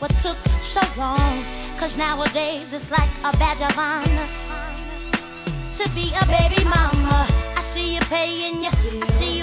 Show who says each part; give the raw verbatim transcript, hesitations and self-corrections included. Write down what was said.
Speaker 1: what took so long. Cause nowadays it's like a badge of honor to be a baby mama. I see you paying you, I see you